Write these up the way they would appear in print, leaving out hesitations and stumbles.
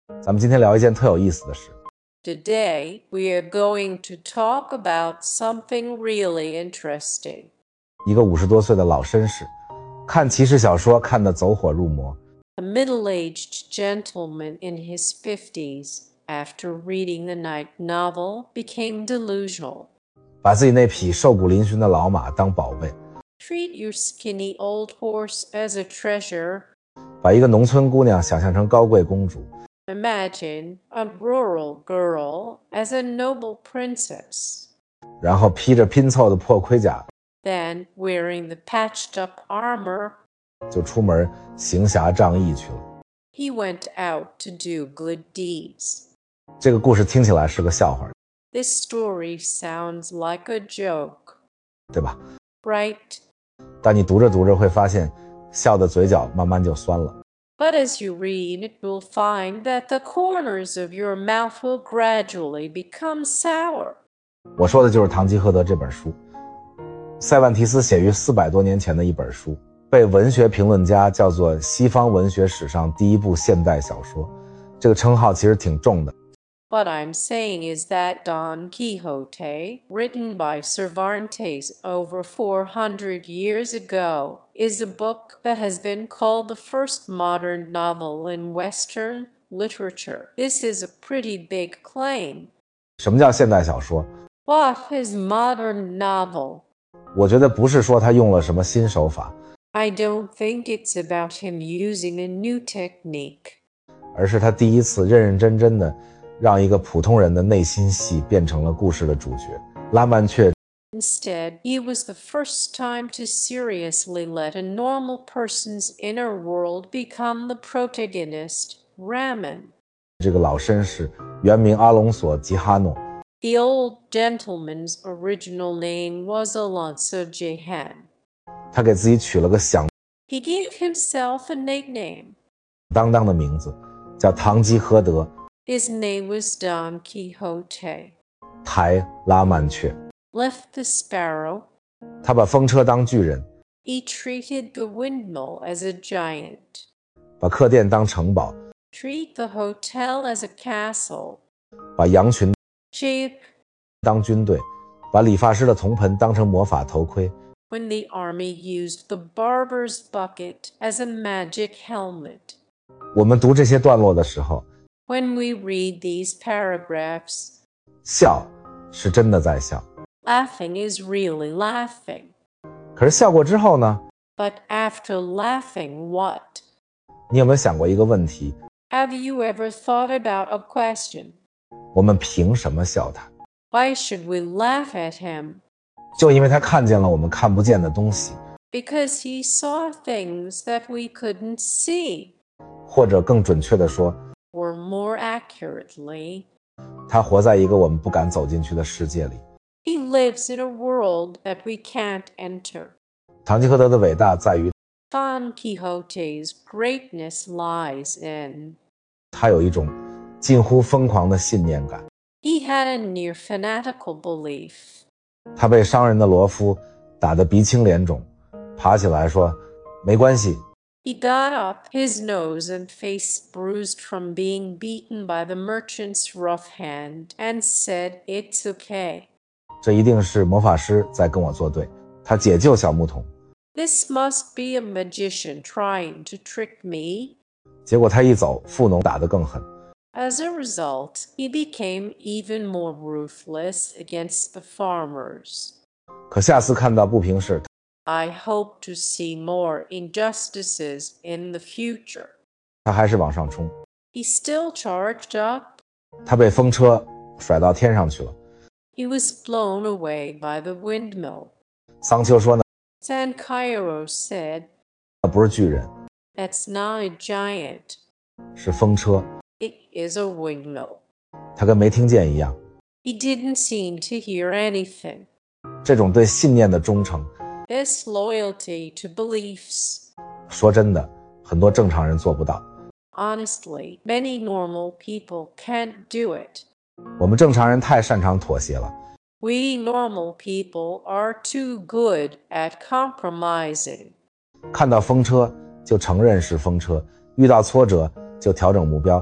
咱们今天聊一件特有意思的事。 Today, we are going to talk about something really interesting. 一个50多岁的老绅士，看骑士小说看得走火入魔。 A middle-aged gentleman in his 50s, after reading the night novel, became delusional. 把自己那匹瘦骨嶙峋的老马当宝贝， Treat your skinny old horse as a treasure. 把一个农村姑娘想象成高贵公主， Imagine a rural girl as a noble princess. 然后披着拼凑的破盔甲， Then, wearing the patched-up armor, 就出门行侠仗义去了。 he went out to do good deeds. 这个故事听起来是个笑话， This story sounds like a joke, 对吧？ right? 但你读着读着会发现，笑的嘴角慢慢就酸了。 But as you read, you'll find that the corners of your mouth will gradually become sour. 我说的就是《堂吉诃德》这本书，塞万提斯写于400多年前的一本书，被文学评论家叫做西方文学史上第一部现代小说，这个称号其实挺重的。 What I'm saying is that Don Quixote, written by Cervantes over 400 years ago, is a book that has been called the first modern novel in Western literature. This is a pretty big claim. 什么叫现代小说？ What is modern novel? 我觉得不是说他用了什么新手法， I don't think it's about him using a new technique. 而是他第一次认认真真的让一个普通人的内心戏变成了故事的主角。拉曼却 Instead, he was the first time to seriously let a normal person's inner world become the protagonist, Raman. 这个老绅士原名阿隆索·吉哈诺， The old gentleman's original name was Alonso Jehan. 他给自己取了个响 He gave himself a nickname. 当当的名字，叫堂吉诃德， His name was Don Quixote. 台拉曼却。 Left the sparrow. 他把风车当巨人， He treated the windmill as a giant. 把客店当城堡， Treat the hotel as a castle. 把羊群 Sheep. 当军队，把理发师的铜盆当成魔法头盔。 When the army used the barber's bucket as a magic helmet. 我们读这些段落的时候， When we read these paragraphs, 笑是真的在笑， laughing is really laughing. 可是笑过之后呢？ But after laughing, what? 你有没有想过一个问题？ Have you ever thought about a question? 我们凭什么笑他？ Why should we laugh at him? 就因为他看见了我们看不见的东西， Because he saw things that we couldn't see. 或者更准确地说， Or more accurately, 他活在一个我们不敢走进去的世界里。 he lives in a world that we can't enter. 堂吉诃德的伟大在于 Don Quixote's greatness lies in. 他有一种近乎疯狂的信念感。 He had a near fanatical belief. 他被商人的罗夫打得鼻青脸肿，爬起来说没关系， He got up, his nose and face bruised from being beaten by the merchant's rough hand, and said, "It's okay. 这一定是魔法师在跟我作对。他解救小牧童， This must be a magician trying to trick me." 结果他一走，富农打得更狠。 As a result, he became even more ruthless against the farmers. 可下次看到不平事， I hope to see more injustices in the future. 他还是往上冲。 He still charged up. 他被风车甩到天上去了。 He was blown away by the windmill. 桑丘说呢， Sancairo said, 那不是巨人， "That's not a giant. 是风车。 It is a windmill." 他跟没听见一样。 He didn't seem to hear anything. 这种对信念的忠诚， This loyalty to beliefs. 说真的，很多正常人做不到。 Honestly, many normal people can't do it. 我们正常人太擅长妥协了。 We normal people are too good at compromising. 看到风车就承认是风车，遇到挫折就调整目标。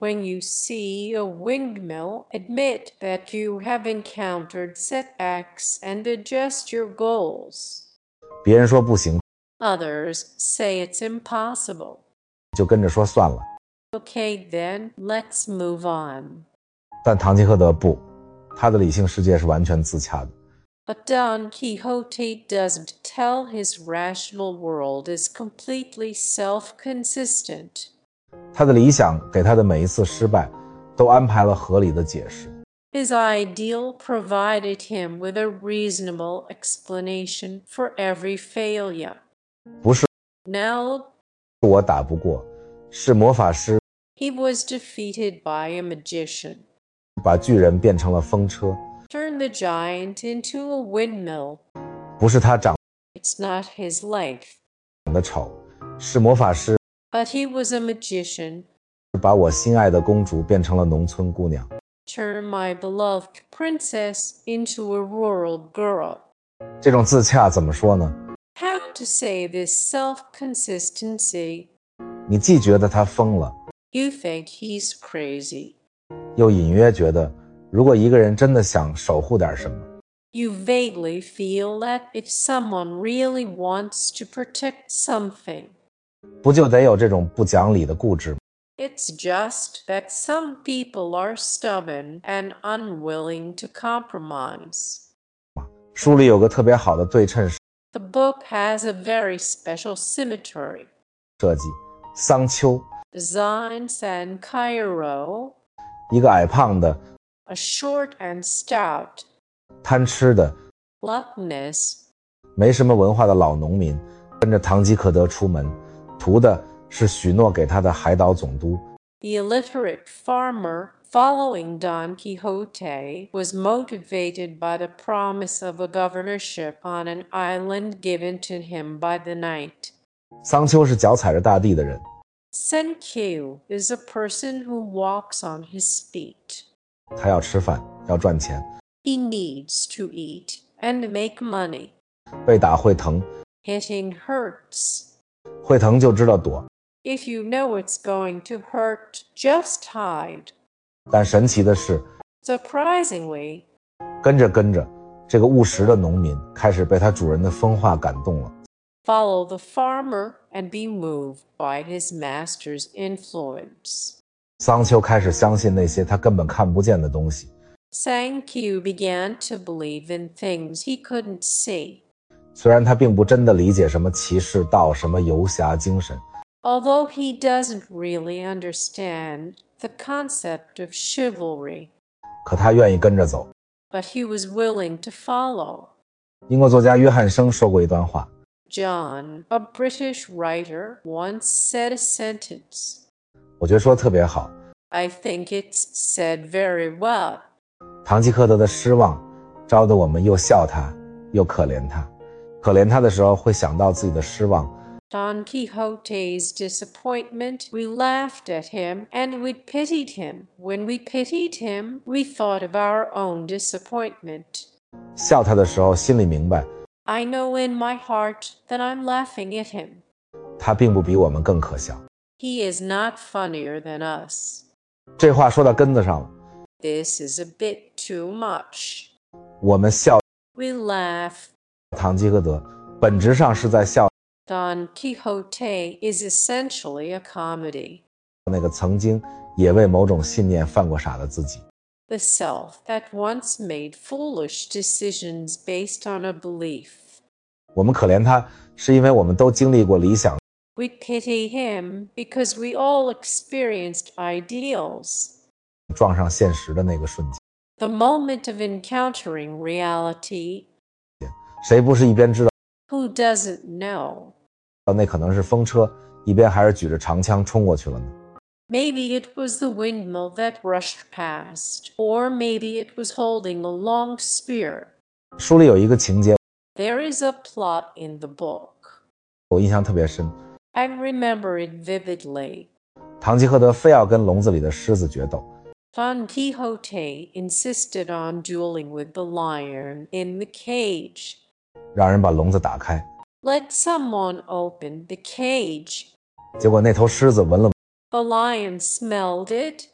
When you see a windmill, admit that you have encountered setbacks and adjust your goals. 别人说不行， Others say it's impossible. 就跟着说算了。 Okay, then, let's move on. 但堂吉诃德不，他的理性世界是完全自洽的。 But Don Quixote doesn't tell his rational world is completely self-consistent. 他的理想给他的每一次失败都安排了合理的解释。 His ideal provided him with a reasonable explanation for every failure. 不是 Now, 我打不过，是魔法师 he was defeated by a magician. 把巨人变成了风车， Turned the giant into a windmill. 不是他长 It's not his length, 得丑，是魔法师 but he was a magician. 把我心爱的公主变成了农村姑娘。 Turn my beloved princess into a rural girl. 这种自洽怎么说呢？ How to say this self-consistency? 你既觉得他疯了， You think he's crazy. 又隐约觉得，如果一个人真的想守护点什么， You vaguely feel that if someone really wants to protect something, 不就得有这种不讲理的固执吗？ it's just that some people are stubborn and unwilling to compromise. 书里有个特别好的对称 The book has a very special symmetry. 设计，桑丘， Designs and Cairo, 一个矮胖的、 a short and stout, 贪吃的、 gluttonous, 没什么文化的老农民，跟着堂吉诃德出门，图的是许诺给他的海岛总督。 The illiterate farmer following Don Quixote was motivated by the promise of a governorship on an island given to him by the knight. 桑丘是脚踩着大地的人， Senkyu is a person who walks on his feet. 他要吃饭，要赚钱， He needs to eat and make money. 被打会疼， Hitting hurts. 会疼就知道躲。 If you know it's going to hurt, just hide. 但神奇的是， Surprisingly, 跟着跟着，这个务实的农民开始被他主人的疯话感动了。 follow the farmer and be moved by his master's influence. 桑丘开始相信那些他根本看不见的东西， Sankyu began to believe in things he couldn't see. 虽然他并不真的理解什么骑士道、什么游侠精神， Although he doesn't really understand the concept of chivalry, 可他愿意跟着走。 but he was willing to follow. 英国作家约翰生说过一段话， John, a British writer, once said a sentence. 我觉得说得特别好。 I think it's said very well. 堂吉诃德的失望，招得我们又笑他，又可怜他。可怜他的时候，会想到自己的失望； Don Quixote's disappointment, we laughed at him and we pitied him. When we pitied him, we thought of our own disappointment. 笑他的时候，心里明白， I know in my heart that I'm laughing at him. 他并不比我们更可笑。 He is not funnier than us. 这话说到根子上了， This is a bit too much. 我们笑 We laugh. 堂吉诃德，本质上是在笑 Don Quixote is essentially a comedy. 那个曾经也为某种信念犯过傻的自己。 The self that once made foolish decisions based on a belief. 我们可怜他，是因为我们都经历过理想， We pity him because we all experienced ideals. 撞上现实的那个瞬间。 The moment of encountering reality, 谁不是一边知道 who doesn't know? 那可能是风车，一边还是举着长枪冲过去了呢？ Maybe it was the windmill that rushed past, or maybe it was holding a long spear. 书里有一个情节， There is a plot in the book. 我印象特别深。 I remember it vividly. 堂吉诃德非要跟笼子里的狮子决斗， Don Quixote insisted on dueling with the lion in the cage. 让人把笼子打开。 Let someone open the cage. 结果那头狮子闻了， The lion smelled it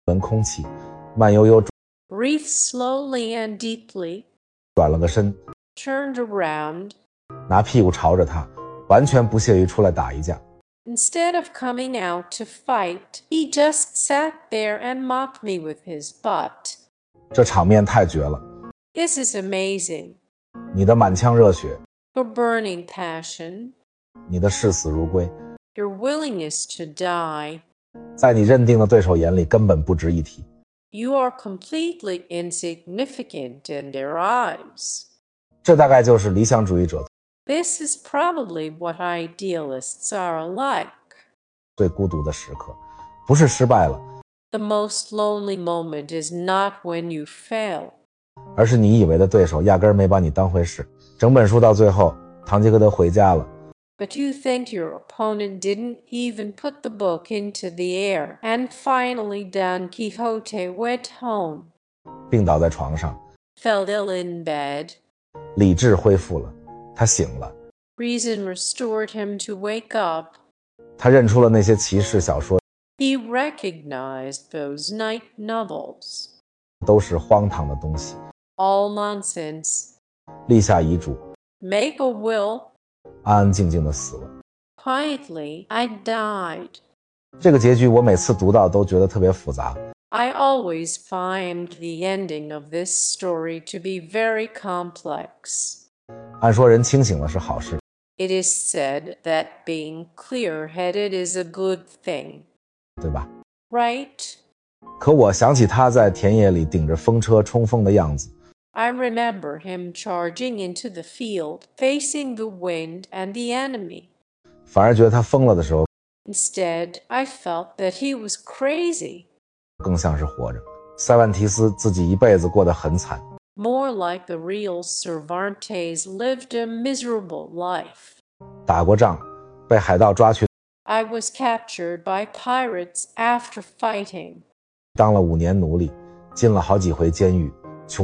闻空气，慢悠悠 breathed slowly and deeply, 转了个身， turned around. 拿屁股朝着他，完全不屑于出来打一架。 Instead of coming out to fight, he just sat there and mocked me with his butt. 这场面太绝了， This is amazing. 你的满腔热血， Your burning passion, 你的视死如归， your willingness to die. 在你认定的对手眼里根本不值一提。 You are completely insignificant in their eyes. 这大概就是理想主义者 This is probably what idealists are like. 最孤独的时刻，不是失败了， The most lonely moment is not when you fail, 而是你以为的对手压根儿没把你当回事。整本书到最后，堂吉诃德回家了， but you think your opponent didn't even put the book into the air, and finally Don Quixote went home, 病倒在床上， fell ill in bed. 理智恢复了，他醒了， Reason restored him to wake up. 他认出了那些骑士小说 He recognized those night novels. 都是荒唐的东西， All nonsense. 立下遗嘱， Make a will. 安安静静的死了。 Quietly, I died. 这个结局我每次读到都觉得特别复杂， I always find the ending of this story to be very complex. 按说人清醒了是好事， It is said that being clear-headed is a good thing, 对吧？ right? 可我想起他在田野里顶着风车冲锋的样子， I remember him charging into the field, facing the wind and the enemy. 反而觉得他疯了的时候 Instead, I felt that he was crazy, 更像是活着。塞万提斯自己一辈子过得很惨， more like the real Cervantes lived a miserable life. 打过仗，被海盗抓去 I was captured by pirates after fighting. 当了5年奴隶，进了好几回监狱，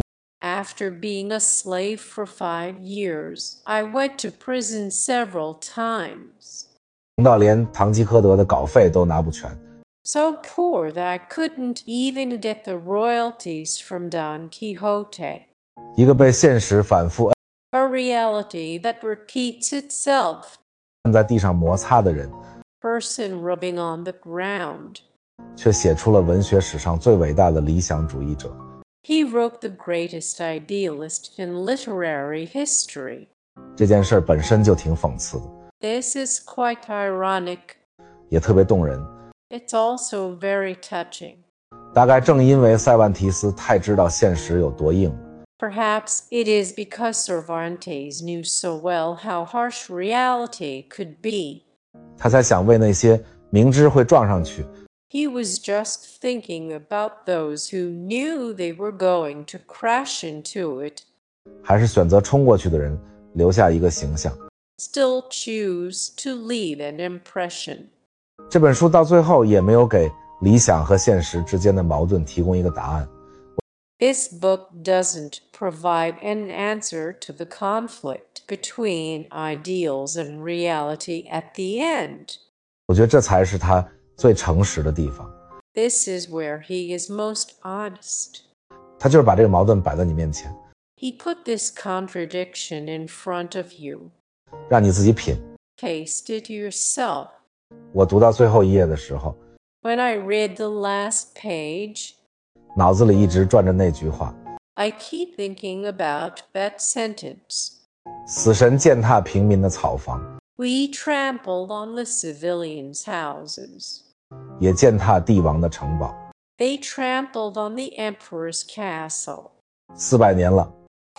After being a slave for 5 years, I went to prison several times. 穷到连堂吉诃德的稿费都拿不全。 So poor that I couldn't even get the royalties from Don Quixote. 一个被现实反复 A reality that repeats itself. 按在地上摩擦的人， Person rubbing on the ground. 却写出了文学史上最伟大的理想主义者。 He wrote the greatest idealist in literary history. 这件事本身就挺讽刺的， This is quite ironic. 也特别动人。 It's also very touching. 大概正因为塞万提斯太知道现实有多硬， Perhaps it is because Cervantes knew so well how harsh reality could be. 他才想为那些明知会撞上去， He was just thinking about those who knew they were going to crash into it, 还是选择冲过去的人留下一个形象。 still choose to leave an impression. 这本书到最后也没有给理想和现实之间的矛盾提供一个答案。 This book doesn't provide an answer to the conflict between ideals and reality at the end. 我觉得这才是他最诚实的地方。 This is where he is most honest. 他就是把这个矛盾摆在你面前， He put this contradiction in front of you. 让你自己品。 Taste it yourself. 我读到最后一页的时候， When I read the last page, 脑子里一直转着那句话： I keep thinking about that sentence. 死神践踏平民的草房， We trampled on the civilians' houses. 也践踏帝王的城堡。 They trampled on the emperor's castle. 400年了，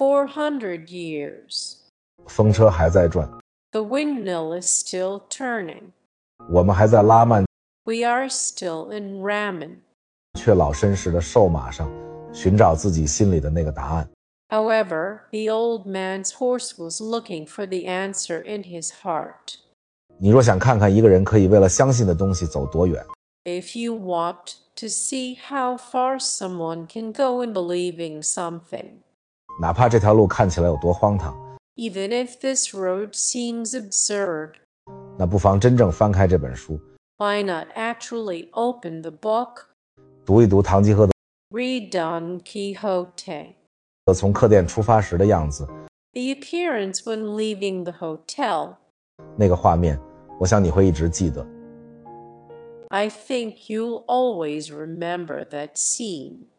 400 years. 风车还在转， The windmill is still turning. 我们还在拉曼 We are still in Raman. 却老绅士的瘦马上寻找自己心里的那个答案。 However, the old man's horse was looking for the answer in his heart. 你若想看看一个人可以为了相信的东西走多远， If you want to see how far someone can go in believing something, 哪怕这条路看起来有多荒唐， even if this road seems absurd, 那不妨真正翻开这本书， why not actually open the book? 读一读堂吉诃 Read Don Quixote. 德从客店出发时的样子， The appearance when leaving the hotel. 那个画面，我想你会一直记得。 I think you'll always remember that scene.